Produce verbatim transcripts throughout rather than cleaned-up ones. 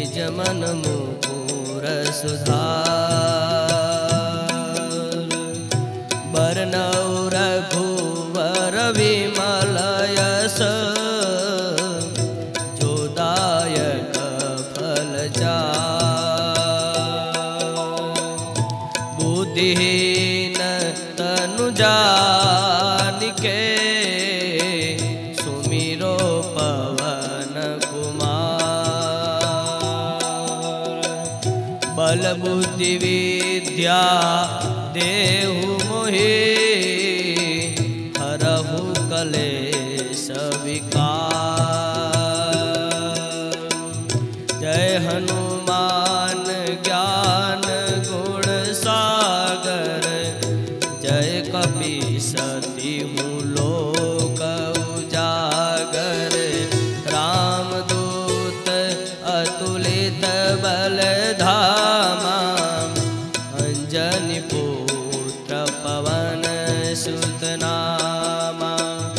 निज मन मुकुर सुधार। बरनौ रघुवर विमल यश, जो दायक फल चार। बुद्धिहीन तनु जानिके, सुमिरो पवन कुमार। बल बुद्धि विद्या देहु मोहि, हरहु कलेश विकार। जय हनुमान ज्ञान गुण सागर, जय कपीस तिहु लोक उजागर। रामदूत अतुलित बल धामा, अंजनी पुत्र पवन सुत नामा।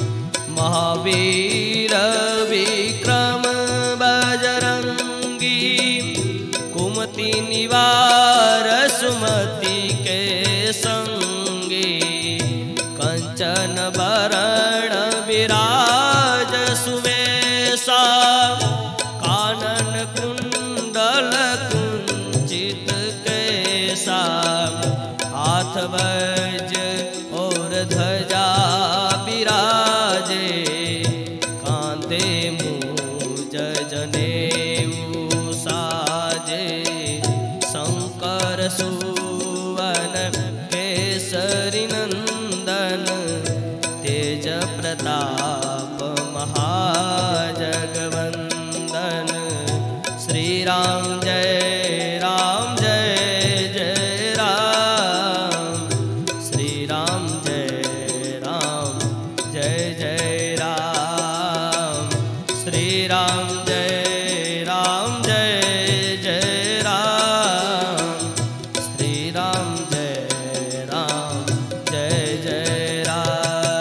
महावीर विक्रम बजरंगी, कुमति निवार सुमति के संगी। कंचन बरण विराज सुवेशा, कानन कुंडल कुंचित केसा। हाथ वज और ध्वजा विराजे, कांधे मूज जनेऊ साजे। शंकर सुवन केसरी नंदन, तेज प्रताप महाजगवंदन। श्री राम जय राम जय जय राम, श्री राम जय राम जय जय राम। श्री राम जय राम जय जय राम, श्री राम जय राम जय जय राम।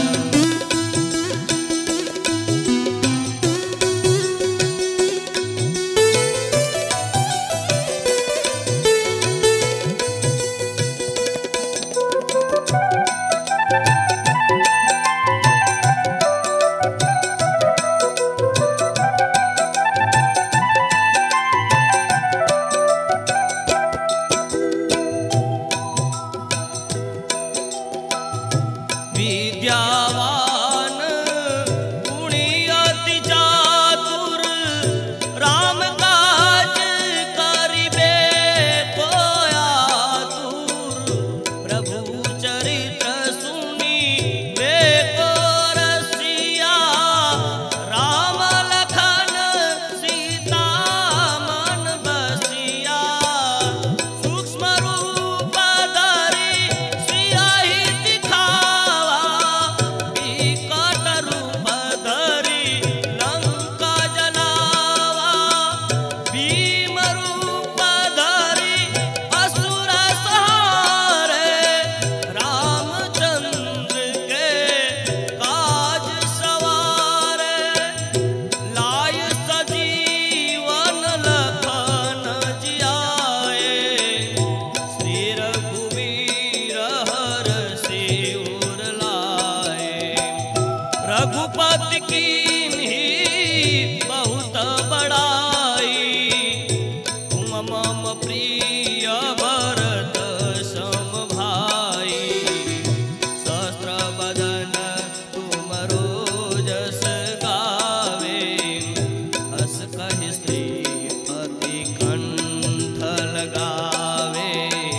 विद्यावान गुणी अति चातुर, राम काज करिबे को आतुर। प्रभु चरित्र सुनिबे को रसिया, राम लखन सीता मन बसिया। सूक्ष्म रूप धरि सियाहि दिखावा, विकट रूप धरि लंका जलावा। भीम रूप धरि असुर संहारे, रामचंद्र के काज सवारे। लाय सजीवन लखन जियाए, श्री रघुवीर हरषि उर लाए। रघुपति कीन्ही बहुत बड़ाई, तुम मम प्रिय भरत सम भाई। सहस्र बदन तुम रोजस गावे, हस कहि श्रीपति कंठ लगावे।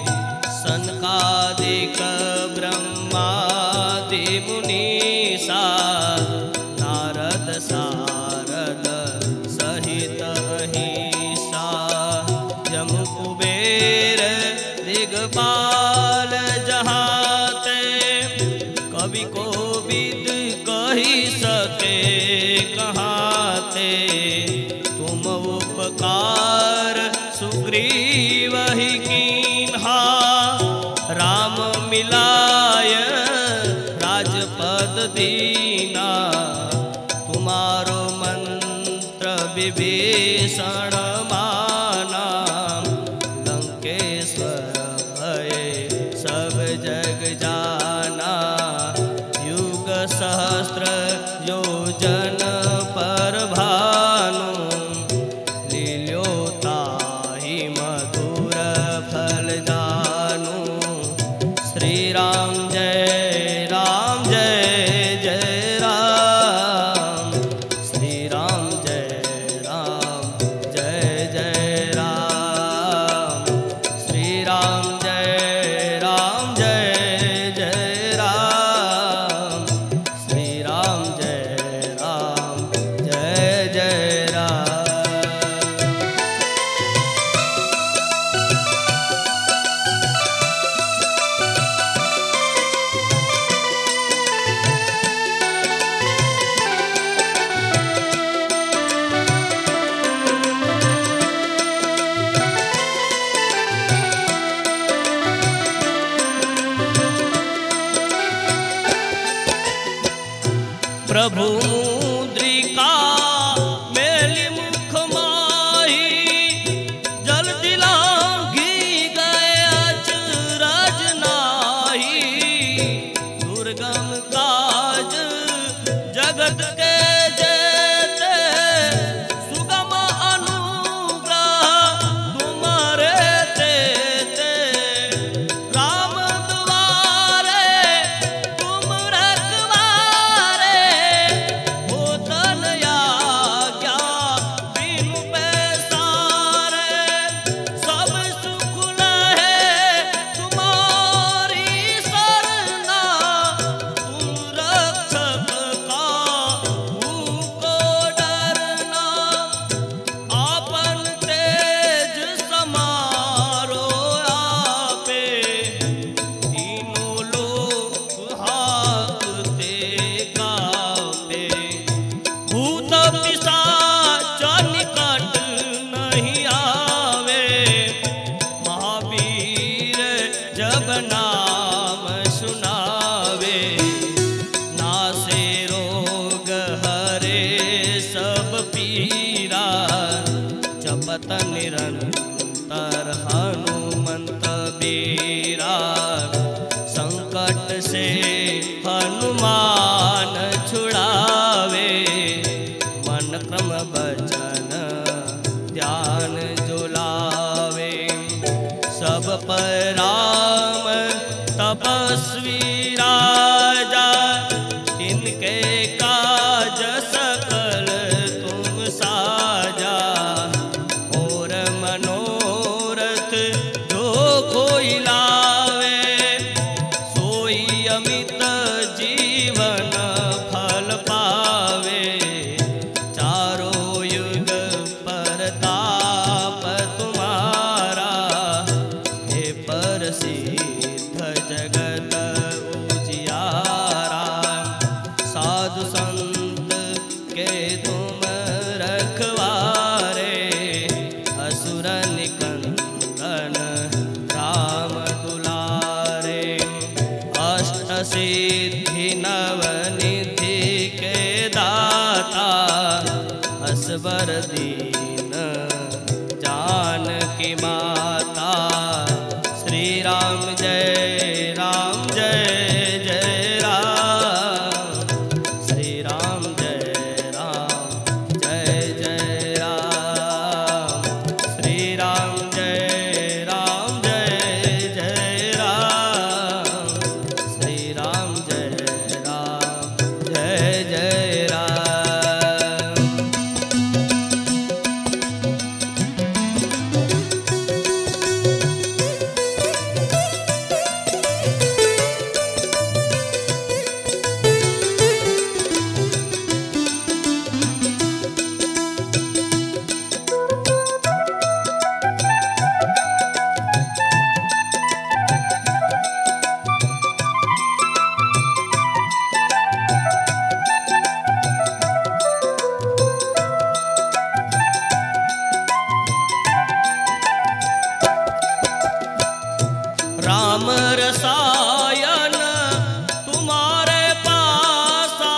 सनकादिक ब्रह्मादि मुनीसा, नारद सारद सहित अहिसा। जमु कुबेर दिगपाल जहाते, कवि कोविद कहि सके कहाते। तुम उपकार सुग्रीव ही कीन्हा, राम मिलाय राजपद दीना। तुम्हारो मंत्र विभीषण मा निरंतर हनुमंत बीरा। संकट से हनुमान छुड़ावे, मन क्रम वचन ध्यान जुलावे। सब पर राम तपस्वी राजा, इनके काज सकल तुम साजा। और मनोरथ जो कोई लावे, सोई अमित जीवन फल पावे। चारों युग परताप तुम्हारा, हे प्रसिद्ध जगत उजियारा। साधु संत के तुम रखवारे, असुर निकंदन राम दुलारे। अष्ट सिद्धि नव निधि के दाता, असबर दीन जानकी माता। श्री राम जय राम जय जय राम, श्री राम जय राम जय जय राम, श्री राम जय राम जय जय राम, श्री राम जय राम जय जय राम। राम रसायन तुम्हारे पासा,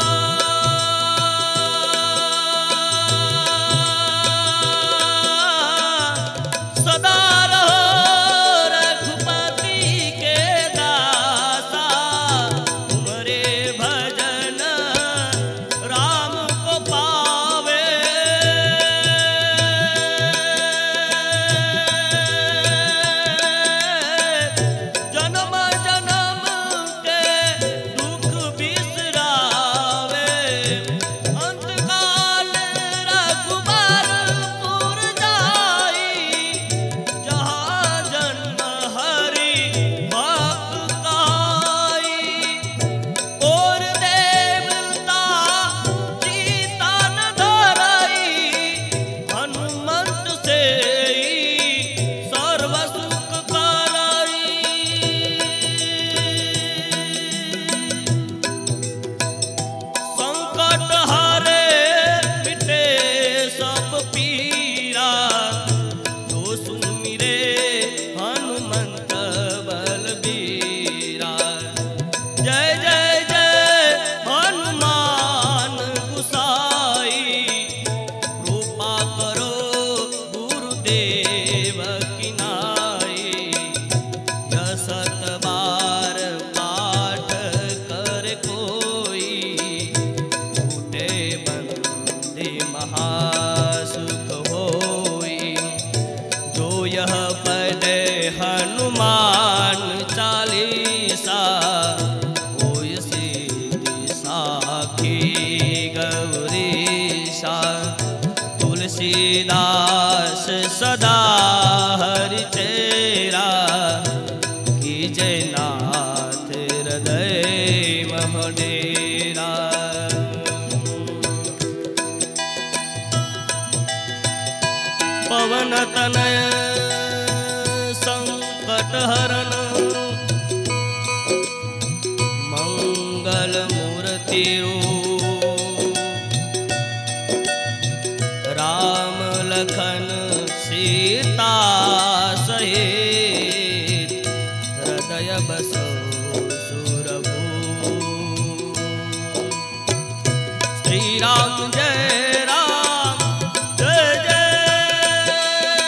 सदा रहो रघुपति के दासा। तुम्हारे भजन राम को पावे, जन्म जन्म के दुख बिसरावे। अंतकाल रघुबरपुर जाई, जहाँ जन्म हरि भक्त काई। और देवता सीता न धरई, हनुमंत से सर्व सुख करई। संकट हारे मिटे सब पीरा, जो सुमिरे हनुमंत बलबीरा। जय जय जय हनुमान गुसाई, कृपा करो गुरुदेव की नाई। यह सत बार पाठ कर कोई, छूटे बंदी महासुख होई। जो यह पढ़े हनुमान चालीसा, होय सिद्धि साखी गौरीशा। तुलसीदास सदा हरि चेरा, कीजय नाथ हृदय मह डेरा। पवन तनय संकट हरन, मंगल मूर्ति रूप। राम लखन सीता सहित, हृदय बसो सुरभूप। श्री राम जय राम जय जय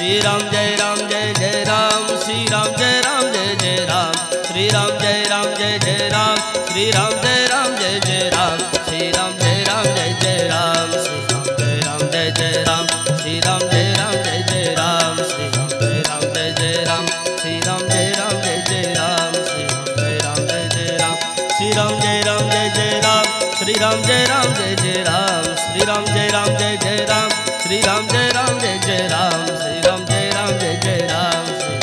श्री राम जय राम जय जय राम श्री राम जय राम जय जय राम श्री राम जय राम जय जय राम श्री राम जय राम जय जय राम श्री राम जय राम जय जय राम श्री राम जय राम जय जय राम श्री राम जय राम जय जय राम श्री राम जय राम जय जय राम श्री राम जय राम जय जय राम श्री राम जय राम जय जय राम श्री राम जय राम जय जय राम श्री राम जय राम जय जय राम श्री राम जय राम जय जय राम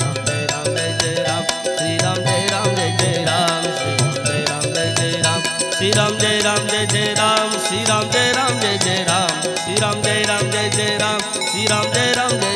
श्री राम जय राम जय जय राम श्री राम जय राम जय जय राम श्री राम जय राम जय जय राम श्री राम जय राम जय जय राम श्री राम जय राम जय जय राम श्री राम जय राम जय